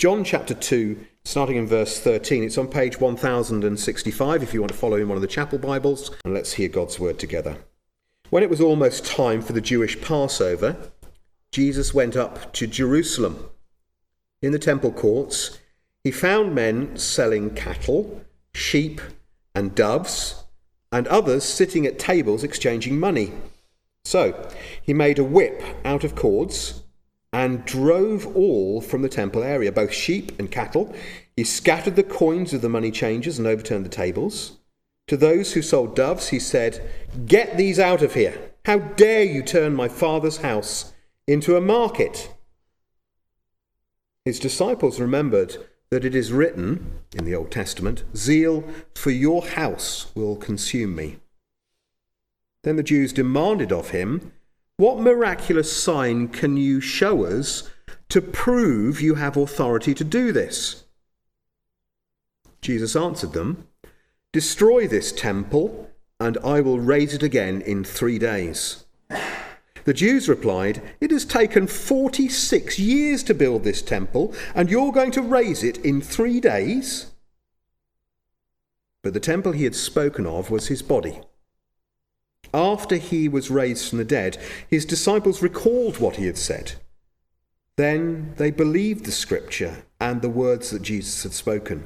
John chapter 2, starting in verse 13. It's on page 1065 if you want to follow in one of the chapel Bibles. And let's hear God's word together. When it was almost time for the Jewish Passover, Jesus went up to Jerusalem. In the temple courts, he found men selling cattle, sheep, and doves, and others sitting at tables exchanging money. So he made a whip out of cords and drove all from the temple area, both sheep and cattle. He scattered the coins of the money changers and overturned the tables. To those who sold doves, he said, "Get these out of here. How dare you turn my Father's house into a market?" His disciples remembered that it is written in the Old Testament, "Zeal for your house will consume me." Then the Jews demanded of him, "What miraculous sign can you show us to prove you have authority to do this?" Jesus answered them, "Destroy this temple, and I will raise it again in 3 days." The Jews replied, "It has taken 46 years to build this temple, and you're going to raise it in 3 days?" But the temple he had spoken of was his body. After he was raised from the dead, his disciples recalled what he had said. Then they believed the scripture and the words that Jesus had spoken.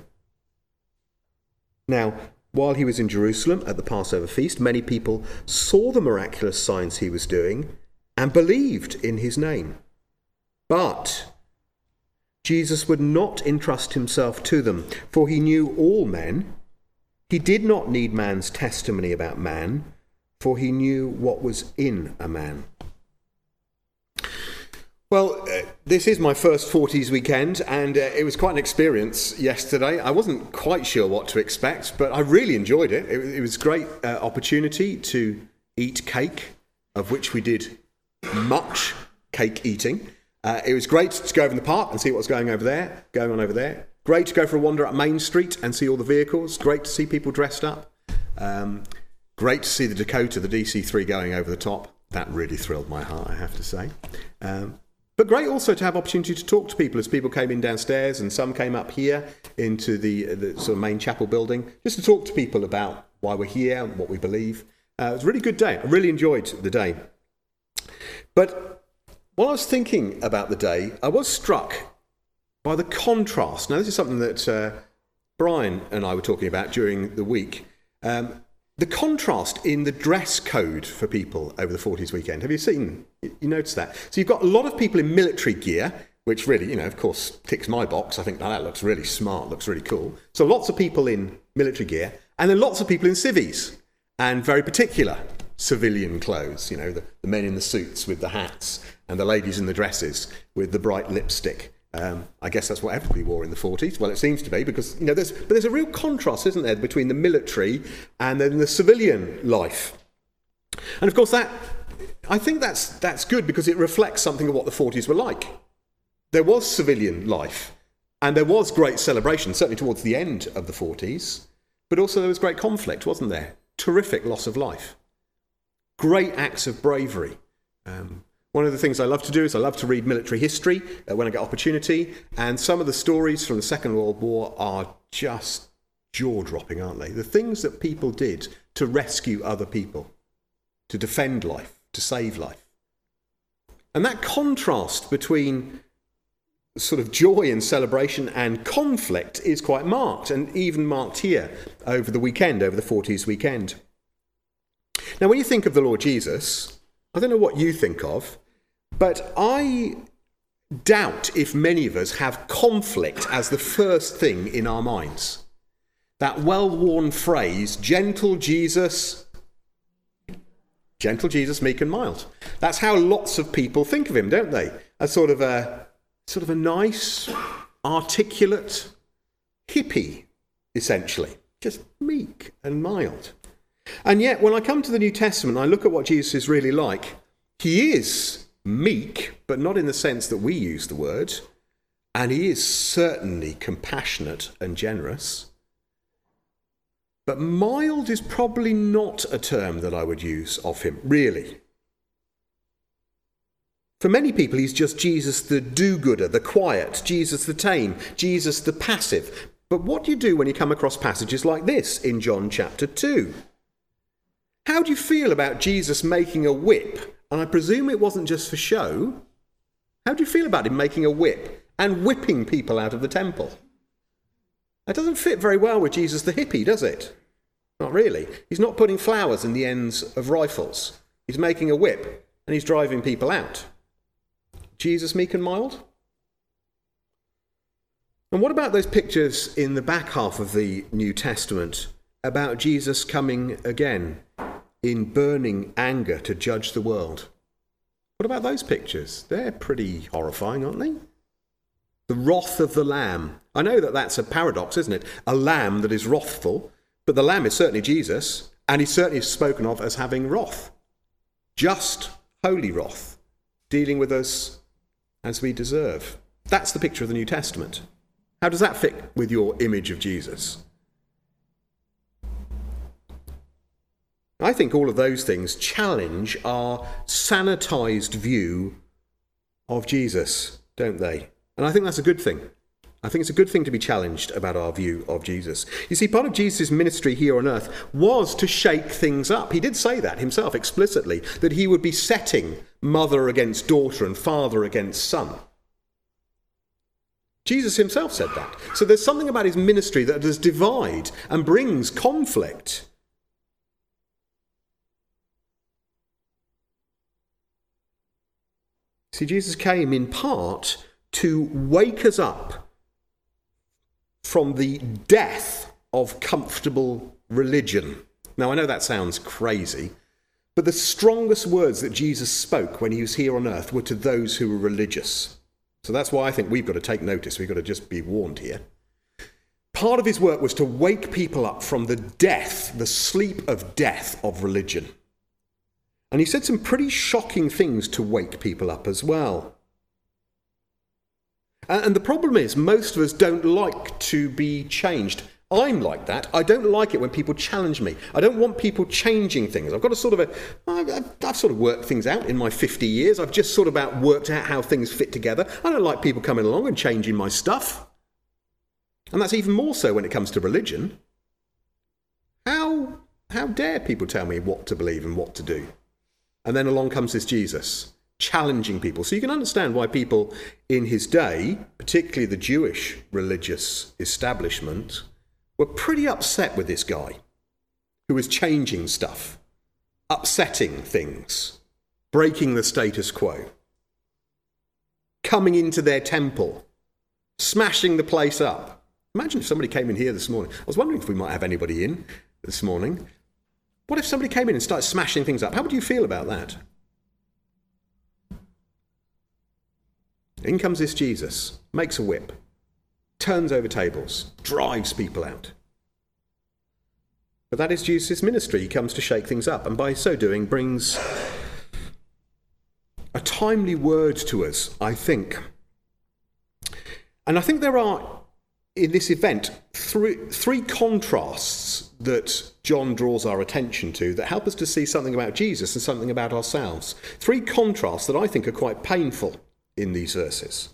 Now, while he was in Jerusalem at the Passover feast, many people saw the miraculous signs he was doing and believed in his name. But Jesus would not entrust himself to them, for he knew all men. He did not need man's testimony about man, for he knew what was in a man. Well, this is my first 40s weekend, and it was quite an experience yesterday. I wasn't quite sure what to expect, but I really enjoyed it. It was a great opportunity to eat cake, of which we did much cake eating. It was great to go over in the park and see what's going on over there. Great to go for a wander up Main Street and see all the vehicles. Great to see people dressed up. Great to see the Dakota, the DC-3 going over the top. That really thrilled my heart, I have to say. But great also to have opportunity to talk to people as people came in downstairs, and some came up here into the sort of main chapel building, just to talk to people about why we're here and what we believe. It was a really good day. I really enjoyed the day. But while I was thinking about the day, I was struck by the contrast. Now, this is something that Brian and I were talking about during the week. The contrast in the dress code for people over the 40s weekend. Have you noticed that? So you've got a lot of people in military gear, which really, of course, ticks my box. I think that looks really smart, looks really cool. So lots of people in military gear, and then lots of people in civvies, and very particular civilian clothes. The men in the suits with the hats, and the ladies in the dresses with the bright lipstick. I guess that's what everybody wore in the 40s. Well, it seems to be, because there's a real contrast, isn't there, between the military and then the civilian life. And of course, I think that's good, because it reflects something of what the 40s were like. There was civilian life, and there was great celebration, certainly towards the end of the 40s, but also there was great conflict, wasn't there? Terrific loss of life. Great acts of bravery. One of the things I love to do is I love to read military history when I get opportunity, and some of the stories from the Second World War are just jaw-dropping, aren't they? The things that people did to rescue other people, to defend life, to save life. And that contrast between sort of joy and celebration and conflict is quite marked, and even marked here over the weekend, over the 40s weekend. Now, when you think of the Lord Jesus, I don't know what you think of, but I doubt if many of us have conflict as the first thing in our minds. That well-worn phrase, gentle Jesus, meek and mild. That's how lots of people think of him, don't they? As sort of a nice, articulate hippie, essentially. Just meek and mild. And yet, when I come to the New Testament, I look at what Jesus is really like. He is meek, but not in the sense that we use the word. And he is certainly compassionate and generous. But mild is probably not a term that I would use of him, really. For many people, he's just Jesus the do-gooder, the quiet, Jesus the tame, Jesus the passive. But what do you do when you come across passages like this in John chapter 2? How do you feel about Jesus making a whip? And I presume it wasn't just for show. How do you feel about him making a whip and whipping people out of the temple? That doesn't fit very well with Jesus the hippie, does it? Not really. He's not putting flowers in the ends of rifles. He's making a whip and he's driving people out. Jesus meek and mild? And what about those pictures in the back half of the New Testament about Jesus coming again in burning anger to judge the world? What about those pictures? They're pretty horrifying, aren't they? The wrath of the Lamb. I know that that's a paradox, isn't it? A lamb that is wrathful, but the Lamb is certainly Jesus, and he's certainly spoken of as having wrath. Just, holy wrath, dealing with us as we deserve. That's the picture of the New Testament. How does that fit with your image of Jesus? I think all of those things challenge our sanitized view of Jesus, don't they? And I think that's a good thing. I think it's a good thing to be challenged about our view of Jesus. You see, part of Jesus' ministry here on earth was to shake things up. He did say that himself explicitly, that he would be setting mother against daughter and father against son. Jesus himself said that. So there's something about his ministry that does divide and brings conflict. See, Jesus came in part to wake us up from the death of comfortable religion. Now, I know that sounds crazy, but the strongest words that Jesus spoke when he was here on earth were to those who were religious. So that's why I think we've got to take notice. We've got to just be warned here. Part of his work was to wake people up from the death, the sleep of death of religion. And he said some pretty shocking things to wake people up as well. And the problem is, most of us don't like to be changed. I'm like that. I don't like it when people challenge me. I don't want people changing things. I've got a I've sort of worked things out in my 50 years. I've just sort of about worked out how things fit together. I don't like people coming along and changing my stuff. And that's even more so when it comes to religion. How dare people tell me what to believe and what to do? And then along comes this Jesus, challenging people. So you can understand why people in his day, particularly the Jewish religious establishment, were pretty upset with this guy who was changing stuff, upsetting things, breaking the status quo, coming into their temple, smashing the place up. Imagine if somebody came in here this morning. I was wondering if we might have anybody in this morning. What if somebody came in and started smashing things up? How would you feel about that? In comes this Jesus, makes a whip, turns over tables, drives people out. But that is Jesus' ministry. He comes to shake things up, and by so doing brings a timely word to us, I think. And I think there are, in this event, three contrasts that John draws our attention to that help us to see something about Jesus and something about ourselves. Three contrasts that I think are quite painful in these verses.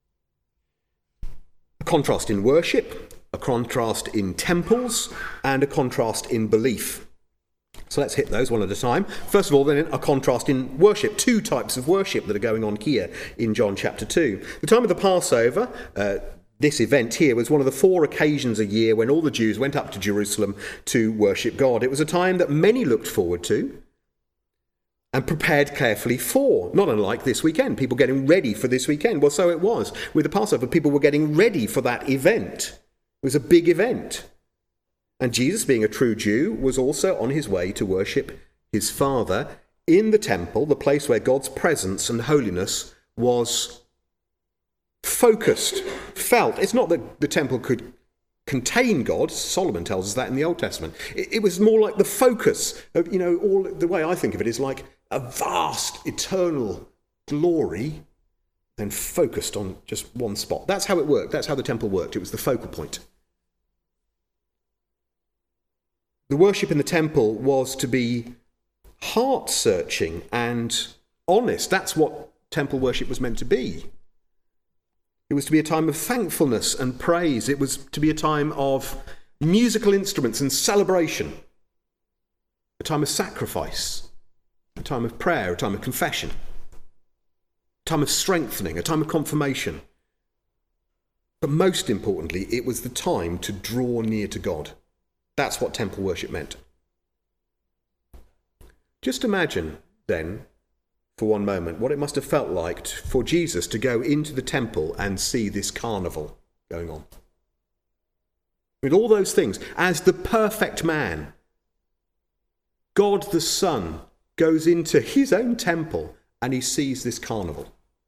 A contrast in worship, a contrast in temples, and a contrast in belief. So let's hit those one at a time. First of all, then, a contrast in worship. Two types of worship that are going on here in John chapter 2. The time of the Passover, this event here was one of the 4 occasions a year when all the Jews went up to Jerusalem to worship God. It was a time that many looked forward to and prepared carefully for, not unlike this weekend, people getting ready for this weekend. Well, so it was with the Passover. People were getting ready for that event. It was a big event. And Jesus, being a true Jew, was also on his way to worship his Father in the temple, the place where God's presence and holiness was focused, felt. It's not that the temple could contain God. Solomon tells us that in the Old Testament. It was more like the focus of, all the way I think of it is like a vast, eternal glory, then focused on just one spot. That's how it worked. That's how the temple worked. It was the focal point. The worship in the temple was to be heart-searching and honest. That's what temple worship was meant to be. It was to be a time of thankfulness and praise. It was to be a time of musical instruments and celebration, a time of sacrifice, a time of prayer, a time of confession, a time of strengthening, a time of confirmation. But most importantly, it was the time to draw near to God. That's what temple worship meant. Just imagine, then, for one moment, what it must have felt like for Jesus to go into the temple and see this carnival going on. With all those things, as the perfect man, God the Son goes into his own temple and he sees this carnival.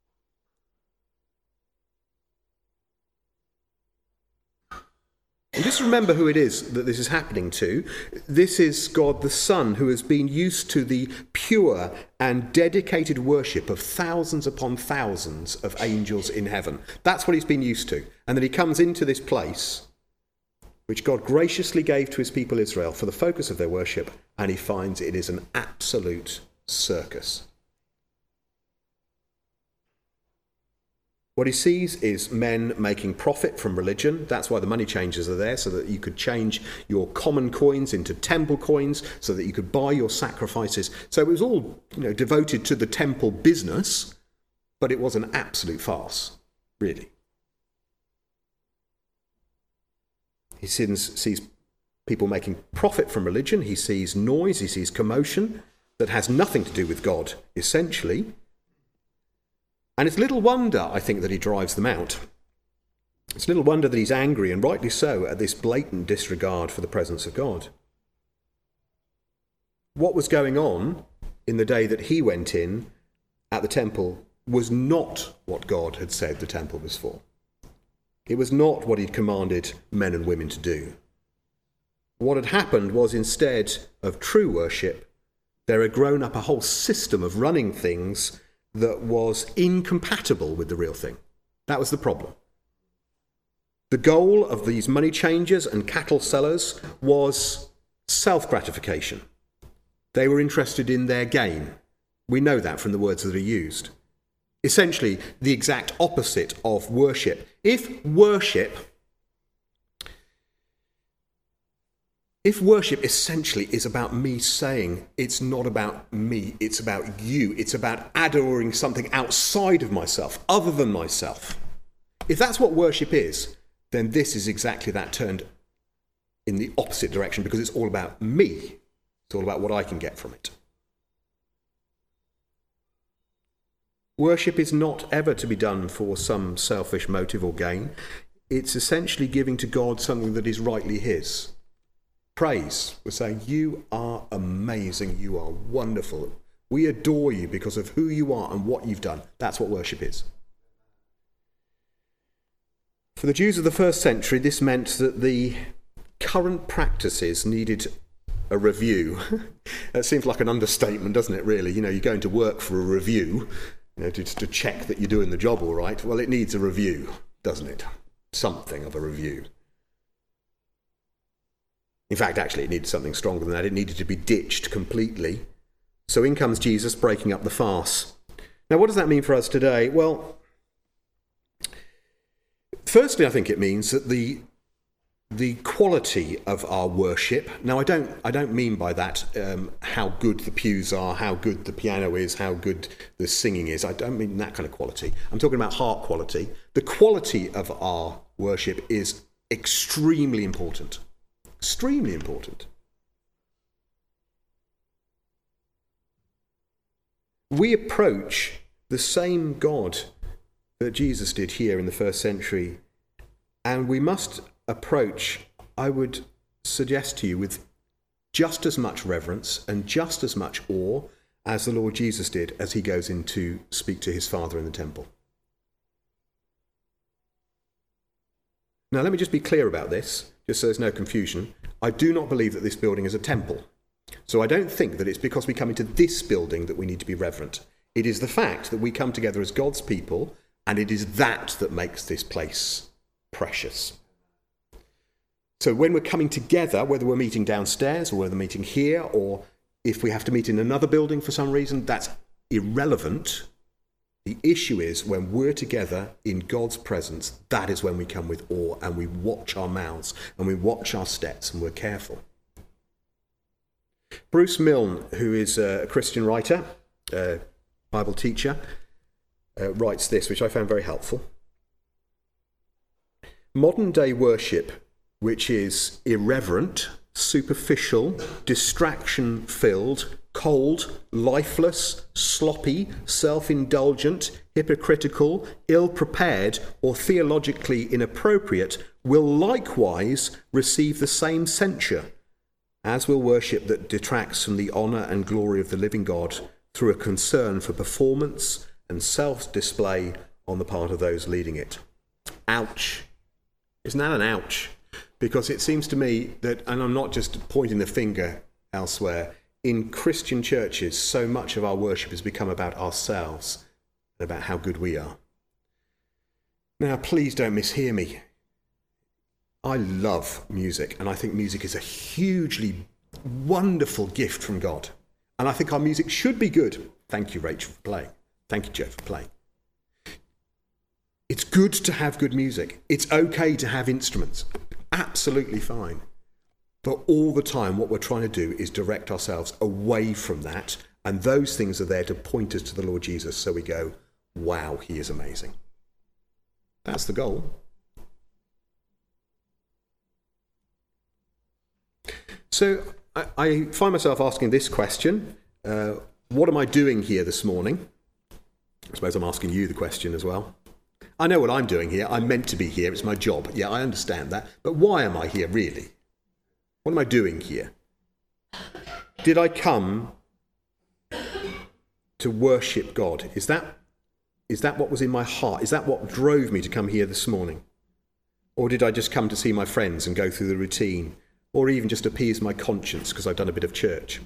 And just remember who it is that this is happening to. This is God the Son, who has been used to the pure and dedicated worship of thousands upon thousands of angels in heaven. That's what he's been used to. And then he comes into this place, which God graciously gave to his people Israel for the focus of their worship, and he finds it is an absolute circus. What he sees is men making profit from religion. That's why the money changers are there, so that you could change your common coins into temple coins, so that you could buy your sacrifices. So it was all, devoted to the temple business, but it was an absolute farce, really. He sees people making profit from religion. He sees noise. He sees commotion that has nothing to do with God, essentially. And it's little wonder, I think, that he drives them out. It's little wonder that he's angry, and rightly so, at this blatant disregard for the presence of God. What was going on in the day that he went in at the temple was not what God had said the temple was for. It was not what he'd commanded men and women to do. What had happened was, instead of true worship, there had grown up a whole system of running things that was incompatible with the real thing. That was the problem. The goal of these money changers and cattle sellers was self-gratification. They were interested in their gain. We know that from the words that are used. Essentially, the exact opposite of worship. If worship essentially is about me saying, it's not about me, it's about you, it's about adoring something outside of myself, other than myself. If that's what worship is, then this is exactly that, turned in the opposite direction, because it's all about me. It's all about what I can get from it. Worship is not ever to be done for some selfish motive or gain. It's essentially giving to God something that is rightly his. Praise. We're saying, you are amazing, you are wonderful. We adore you because of who you are and what you've done. That's what worship is. For the Jews of the first century, this meant that the current practices needed a review. That seems like an understatement, doesn't it, really? You're going to work for a review, to check that you're doing the job all right. Well, it needs a review, doesn't it? Something of a review. In fact, actually, it needed something stronger than that. It needed to be ditched completely. So in comes Jesus, breaking up the farce. Now, what does that mean for us today? Well, firstly, I think it means that the quality of our worship. Now, I don't mean by that how good the pews are, how good the piano is, how good the singing is. I don't mean that kind of quality. I'm talking about heart quality. The quality of our worship is extremely important. Extremely important. We approach the same God that Jesus did here in the first century, and we must approach, I would suggest to you, with just as much reverence and just as much awe as the Lord Jesus did as he goes in to speak to his Father in the temple. Now, let me just be clear about this, just so there's no confusion. I do not believe that this building is a temple. So I don't think that it's because we come into this building that we need to be reverent. It is the fact that we come together as God's people, and it is that makes this place precious. So when we're coming together, whether we're meeting downstairs or whether we're meeting here, or if we have to meet in another building for some reason, that's irrelevant. The issue is when we're together in God's presence, that is when we come with awe and we watch our mouths and we watch our steps and we're careful. Bruce Milne, who is a Christian writer, Bible teacher, writes this, which I found very helpful. Modern day worship, which is irreverent, superficial, distraction-filled, cold, lifeless, sloppy, self-indulgent, hypocritical, ill-prepared, or theologically inappropriate, will likewise receive the same censure, as will worship that detracts from the honour and glory of the living God through a concern for performance and self-display on the part of those leading it. Ouch. Isn't that an ouch? Because it seems to me that, and I'm not just pointing the finger elsewhere, in Christian churches, so much of our worship has become about ourselves and about how good we are. Now, please don't mishear me. I love music, and I think music is a hugely wonderful gift from God. And I think our music should be good. Thank you, Rachel, for playing. Thank you, Joe, for playing. It's good to have good music. It's okay to have instruments. Absolutely fine. But all the time, what we're trying to do is direct ourselves away from that. And those things are there to point us to the Lord Jesus. So we go, wow, he is amazing. That's the goal. So I find myself asking this question. What am I doing here this morning? I suppose I'm asking you the question as well. I know what I'm doing here. I'm meant to be here. It's my job. Yeah, I understand that. But why am I here, really? What am I doing here? Did I come to worship God? Is that what was in my heart? Is that what drove me to come here this morning? Or did I just come to see my friends and go through the routine? Or even just appease my conscience because I've done a bit of church?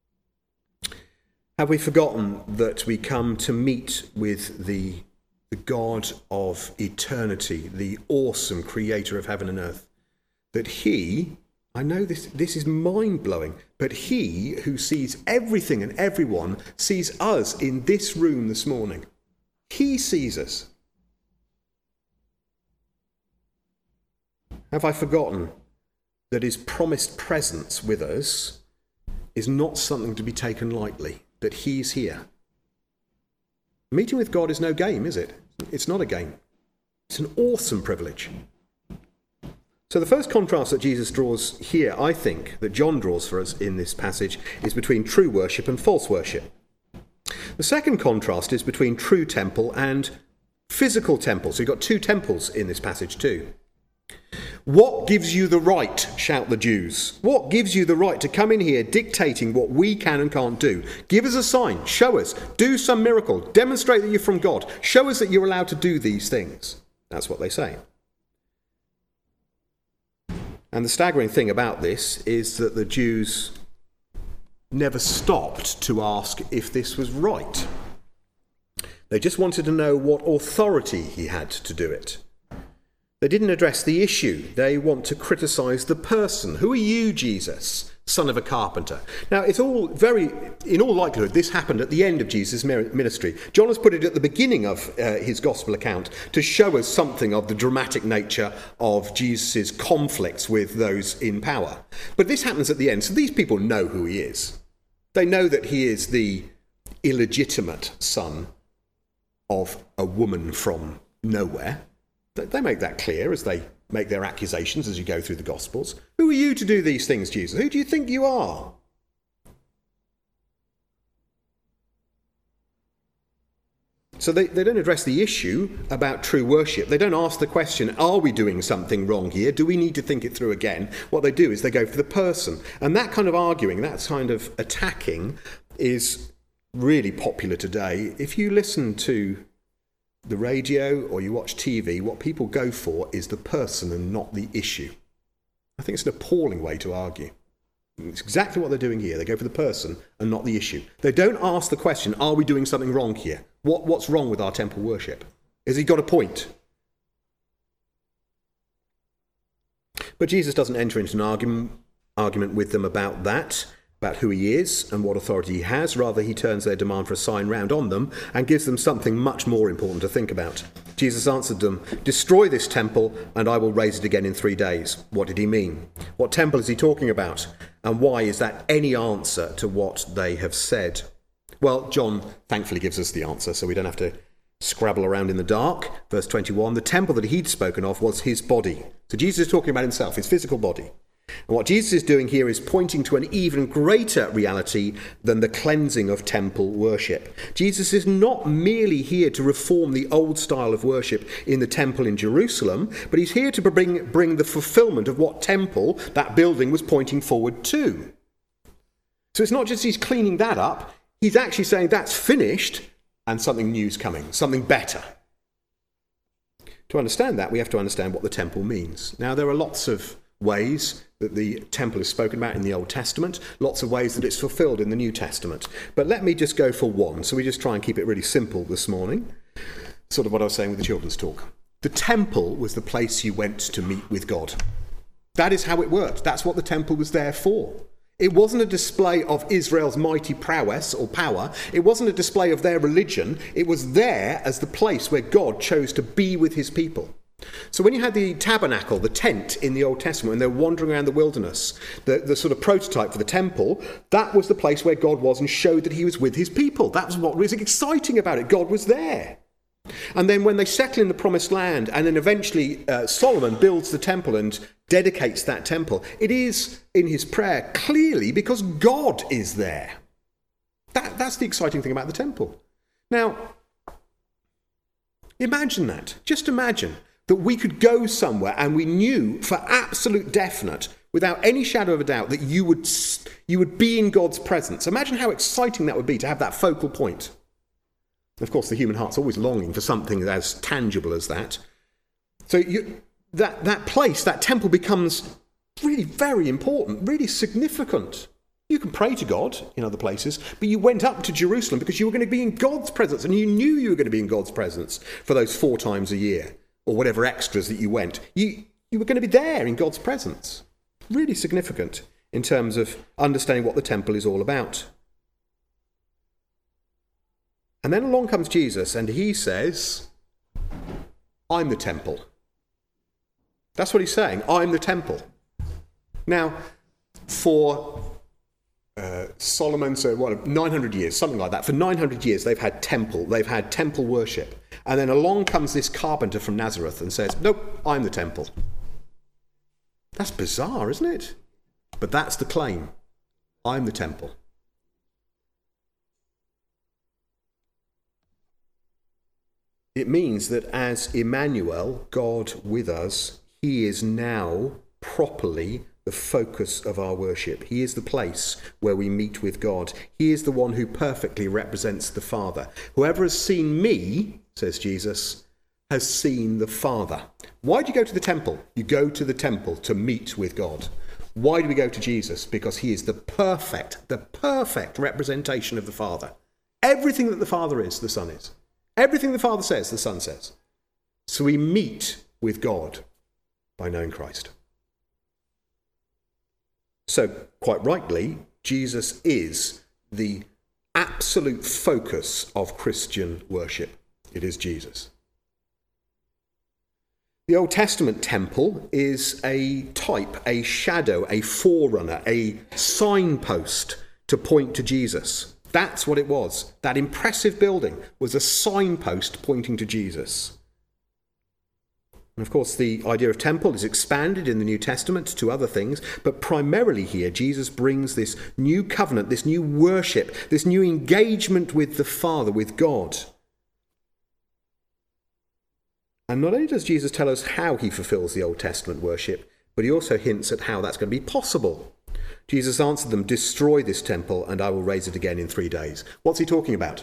Have we forgotten that we come to meet with the God of eternity, the awesome creator of heaven and earth? That he, I know this is mind-blowing, but he who sees everything and everyone sees us in this room this morning. He sees us. Have I forgotten that his promised presence with us is not something to be taken lightly, that he's here? Meeting with God is no game, is it? It's not a game. It's an awesome privilege. So the first contrast that Jesus draws here, I think, that John draws for us in this passage, is between true worship and false worship. The second contrast is between true temple and physical temple. So you've got two temples in this passage too. What gives you the right, shout the Jews? What gives you the right to come in here dictating what we can and can't do? Give us a sign, show us, do some miracle, demonstrate that you're from God, show us that you're allowed to do these things. That's what they say. And the staggering thing about this is that the Jews never stopped to ask if this was right. They just wanted to know what authority he had to do it. They didn't address the issue. They want to criticise the person. Who are you, Jesus, son of a carpenter? Now, it's all in all likelihood, this happened at the end of Jesus' ministry. John has put it at the beginning of his gospel account to show us something of the dramatic nature of Jesus' conflicts with those in power. But this happens at the end, so these people know who he is. They know that he is the illegitimate son of a woman from nowhere. They make that clear as they make their accusations as you go through the Gospels. Who are you to do these things, Jesus? Who do you think you are? So they don't address the issue about true worship. They don't ask the question, are we doing something wrong here? Do we need to think it through again? What they do is they go for the person. And that kind of arguing, that kind of attacking is really popular today. If you listen to the radio or you watch TV, what people go for is the person and not the issue. I think it's an appalling way to argue. It's exactly what they're doing here. They go for the person and not the issue. They don't ask the question, are we doing something wrong here? What's wrong with our temple worship? Has he got a point? But Jesus doesn't enter into an argument with them about that. about who he is and what authority he has. Rather, he turns their demand for a sign round on them and gives them something much more important to think about. Jesus answered them, "Destroy this temple and I will raise it again in 3 days." What did he mean? What temple is he talking about? And why is that any answer to what they have said? Well, John thankfully gives us the answer, so we don't have to scrabble around in the dark. Verse 21, the temple that he'd spoken of was his body. So Jesus is talking about himself, his physical body. And what Jesus is doing here is pointing to an even greater reality than the cleansing of temple worship. Jesus is not merely here to reform the old style of worship in the temple in Jerusalem, but he's here to bring the fulfillment of what temple that building was pointing forward to. So it's not just he's cleaning that up, he's actually saying that's finished and something new's coming, something better. To understand that, we have to understand what the temple means. Now, there are lots of ways that the temple is spoken about in the Old Testament, lots of ways that it's fulfilled in the New Testament. But let me just go for one. So we just try and keep it really simple this morning. Sort of what I was saying with the children's talk. The temple was the place you went to meet with God. That is how it worked. That's what the temple was there for. It wasn't a display of Israel's mighty prowess or power. It wasn't a display of their religion. It was there as the place where God chose to be with his people. So when you had the tabernacle, the tent in the Old Testament, when they were wandering around the wilderness, the sort of prototype for the temple, that was the place where God was and showed that he was with his people. That was what was exciting about it. God was there. And then when they settle in the promised land, and then eventually Solomon builds the temple and dedicates that temple, it is in his prayer clearly because God is there. That's the exciting thing about the temple. Now, imagine that. Just imagine that we could go somewhere and we knew for absolute definite, without any shadow of a doubt, that you would be in God's presence. Imagine how exciting that would be to have that focal point. Of course, the human heart's always longing for something as tangible as that. So that place, that temple becomes really very important, really significant. You can pray to God in other places, but you went up to Jerusalem because you were going to be in God's presence, and you knew you were going to be in God's presence for those 4 times a year, or whatever extras that you went. You were going to be there in God's presence. Really significant in terms of understanding what the temple is all about. And then along comes Jesus, and he says, I'm the temple. That's what he's saying. I'm the temple. Now, for Solomon, so 900 years, something like that. For 900 years, they've had temple worship. And then along comes this carpenter from Nazareth and says, nope, I'm the temple. That's bizarre, isn't it? But that's the claim. I'm the temple. It means that as Emmanuel, God with us, he is now properly the focus of our worship. He is the place where we meet with God. He is the one who perfectly represents the Father. Whoever has seen me, says Jesus, has seen the Father. Why do you go to the temple? You go to the temple to meet with God. Why do we go to Jesus? Because he is the perfect representation of the Father. Everything that the Father is, the Son is. Everything the Father says, the Son says. So we meet with God by knowing Christ. So, quite rightly, Jesus is the absolute focus of Christian worship. It is Jesus. The Old Testament temple is a type, a shadow, a forerunner, a signpost to point to Jesus. That's what it was. That impressive building was a signpost pointing to Jesus. And of course, the idea of temple is expanded in the New Testament to other things, but primarily here, Jesus brings this new covenant, this new worship, this new engagement with the Father, with God. And not only does Jesus tell us how he fulfills the Old Testament worship, but he also hints at how that's going to be possible. Jesus answered them, destroy this temple and I will raise it again in 3 days. What's he talking about?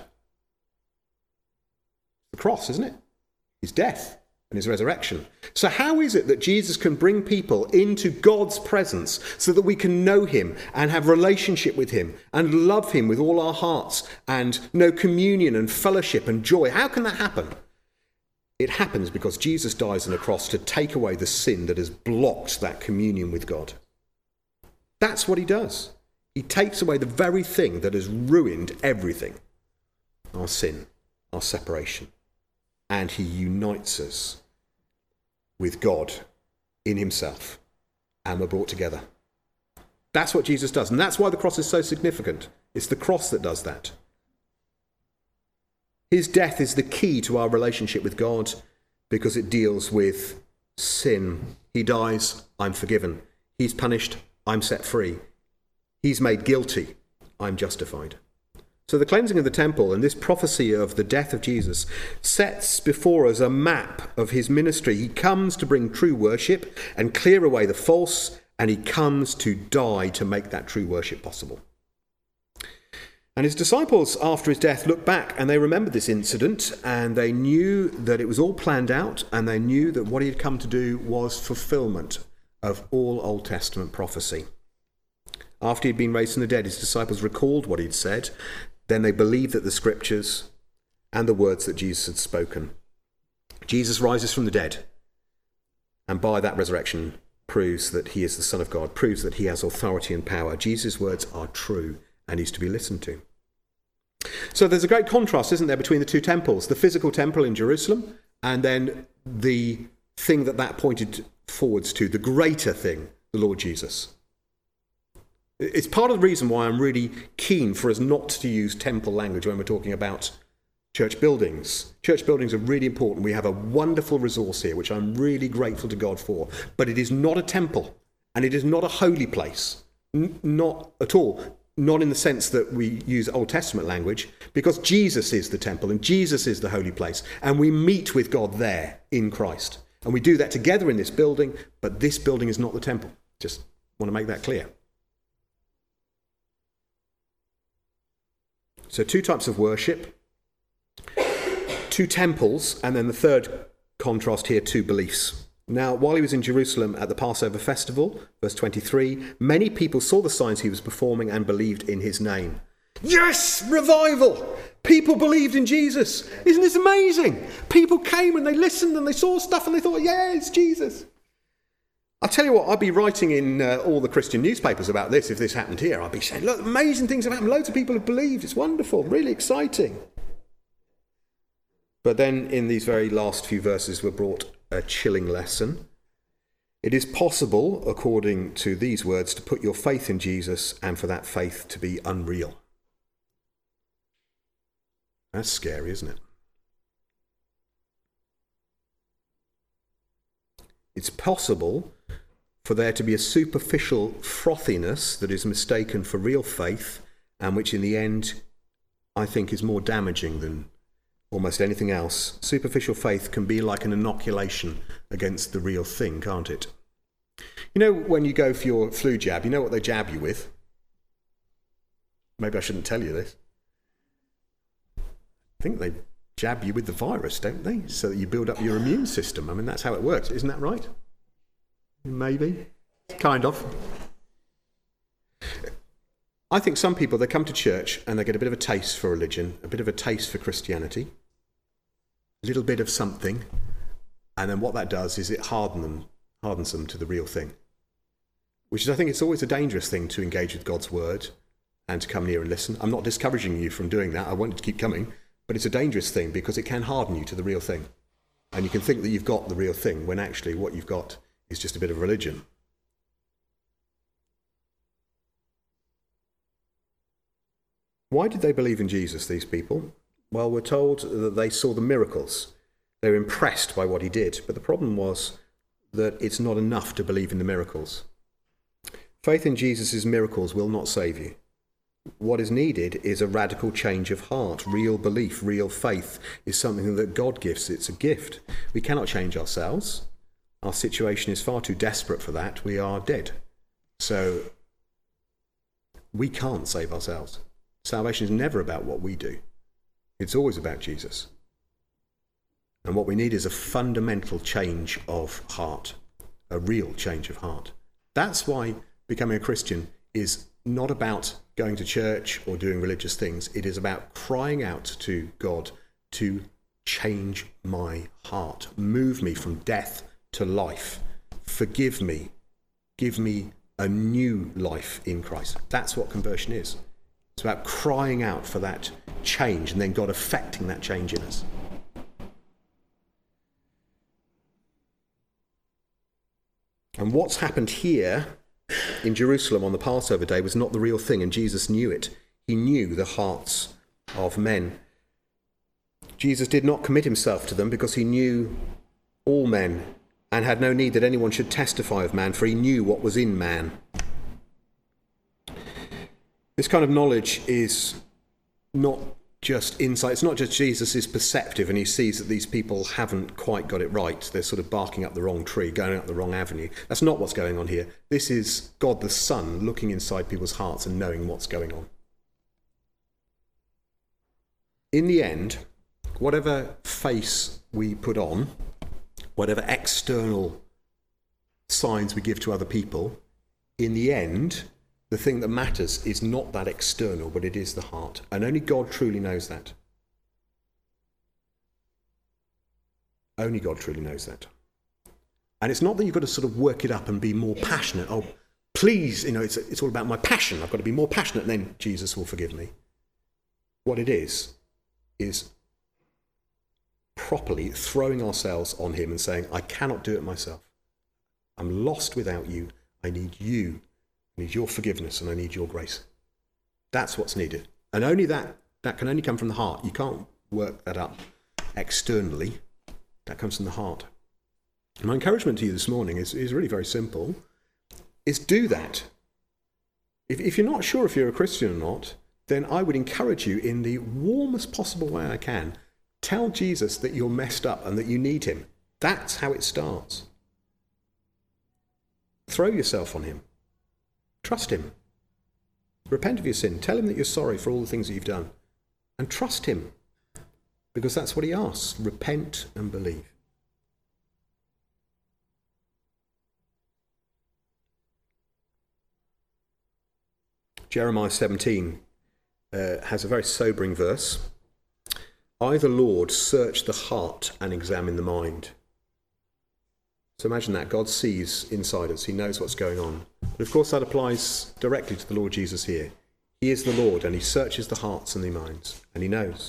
The cross, isn't it? His death and his resurrection. So how is it that Jesus can bring people into God's presence so that we can know him and have relationship with him and love him with all our hearts and know communion and fellowship and joy? How can that happen? It happens because Jesus dies on the cross to take away the sin that has blocked that communion with God. That's what he does. He takes away the very thing that has ruined everything, our sin, our separation. And he unites us with God in himself, and we're brought together. That's what Jesus does, and that's why the cross is so significant. It's the cross that does that. His death is the key to our relationship with God because it deals with sin. He dies, I'm forgiven. He's punished, I'm set free. He's made guilty, I'm justified. So the cleansing of the temple and this prophecy of the death of Jesus sets before us a map of his ministry. He comes to bring true worship and clear away the false, and he comes to die to make that true worship possible. And his disciples, after his death, looked back and they remembered this incident, and they knew that it was all planned out, and they knew that what he had come to do was fulfillment of all Old Testament prophecy. After he'd been raised from the dead, his disciples recalled what he'd said. Then they believed that the scriptures and the words that Jesus had spoken. Jesus rises from the dead, and by that resurrection proves that he is the Son of God, proves that he has authority and power. Jesus' words are true, and he's to be listened to. So there's a great contrast, isn't there, between the two temples, the physical temple in Jerusalem, and then the thing that pointed forwards to, the greater thing, the Lord Jesus. It's part of the reason why I'm really keen for us not to use temple language when we're talking about church buildings. Church buildings are really important. We have a wonderful resource here, which I'm really grateful to God for. But it is not a temple, and it is not a holy place. Not at all. Not in the sense that we use Old Testament language, because Jesus is the temple and Jesus is the holy place. And we meet with God there in Christ. And we do that together in this building, but this building is not the temple. Just want to make that clear. So 2 types of worship, 2 temples, and then the third contrast here, 2 beliefs. Now, while he was in Jerusalem at the Passover festival, verse 23, many people saw the signs he was performing and believed in his name. Yes, revival! People believed in Jesus. Isn't this amazing? People came and they listened and they saw stuff and they thought, yeah, it's Jesus. I'll tell you what, I'd be writing in all the Christian newspapers about this if this happened here. I'd be saying, look, amazing things have happened. Loads of people have believed. It's wonderful, really exciting. But then in these very last few verses we're brought a chilling lesson. It is possible, according to these words, to put your faith in Jesus and for that faith to be unreal. That's scary, isn't it? It's possible for there to be a superficial frothiness that is mistaken for real faith, and which in the end I think is more damaging than almost anything else. Superficial faith can be like an inoculation against the real thing, can't it? You know, when you go for your flu jab, you know what they jab you with? Maybe I shouldn't tell you this. I think they jab you with the virus, don't they? So that you build up your immune system. I mean, that's how it works. Isn't that right? Maybe. Kind of. I think some people, they come to church and they get a bit of a taste for religion, a bit of a taste for Christianity, a little bit of something, and then what that does is it hardens them to the real thing. Which is, I think it's always a dangerous thing to engage with God's word and to come near and listen. I'm not discouraging you from doing that. I want you to keep coming. But it's a dangerous thing because it can harden you to the real thing. And you can think that you've got the real thing when actually what you've got is just a bit of religion. Why did they believe in Jesus, these people? Well, we're told that they saw the miracles. They were impressed by what he did. But the problem was that it's not enough to believe in the miracles. Faith in Jesus' miracles will not save you. What is needed is a radical change of heart. Real belief, real faith is something that God gives. It's a gift. We cannot change ourselves. Our situation is far too desperate for that. We are dead. So we can't save ourselves. Salvation is never about what we do. It's always about Jesus. And what we need is a fundamental change of heart, a real change of heart. That's why becoming a Christian is not about going to church or doing religious things. It is about crying out to God to change my heart, move me from death to life, forgive me, give me a new life in Christ. That's what conversion is. It's about crying out for that change and then God effecting that change in us. And what's happened here in Jerusalem on the Passover day was not the real thing, and Jesus knew it. He knew the hearts of men. Jesus did not commit himself to them because he knew all men and had no need that anyone should testify of man, for he knew what was in man. This kind of knowledge is not just insight. It's not just Jesus is perceptive and he sees that these people haven't quite got it right. They're sort of barking up the wrong tree, going up the wrong avenue. That's not what's going on here. This is God the Son looking inside people's hearts and knowing what's going on. In the end, whatever face we put on, whatever external signs we give to other people, in the end, the thing that matters is not that external, but it is the heart. And only God truly knows that. Only God truly knows that. And it's not that you've got to sort of work it up and be more passionate. Oh, please, it's all about my passion. I've got to be more passionate and then Jesus will forgive me. What it is properly throwing ourselves on him and saying, I cannot do it myself. I'm lost without you. I need you. I need your forgiveness and I need your grace. That's what's needed. And only that can only come from the heart. You can't work that up externally. That comes from the heart. And my encouragement to you this morning is really very simple. Is do that. If you're not sure if you're a Christian or not, then I would encourage you in the warmest possible way I can. Tell Jesus that you're messed up and that you need him. That's how it starts. Throw yourself on him. Trust him. Repent of your sin. Tell him that you're sorry for all the things that you've done. And trust him. Because that's what he asks. Repent and believe. Jeremiah 17 has a very sobering verse. I, the Lord, search the heart and examine the mind. So imagine that. God sees inside us. He knows what's going on. But of course that applies directly to the Lord Jesus here. He is the Lord and he searches the hearts and the minds. And he knows.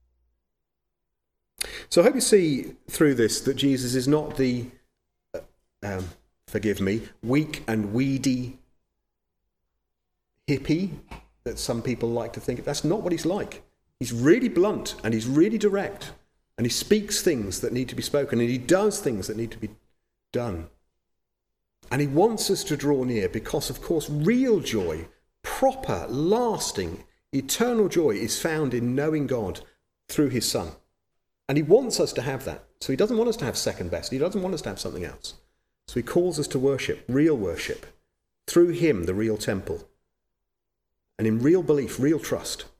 So I hope you see through this that Jesus is not the, forgive me, weak and weedy hippie that some people like to think of. That's not what he's like. He's really blunt and he's really direct. And he speaks things that need to be spoken and he does things that need to be done. And he wants us to draw near because, of course, real joy, proper, lasting, eternal joy is found in knowing God through his Son. And he wants us to have that. So he doesn't want us to have second best. He doesn't want us to have something else. So he calls us to worship through him, the real temple. And in real belief, real trust.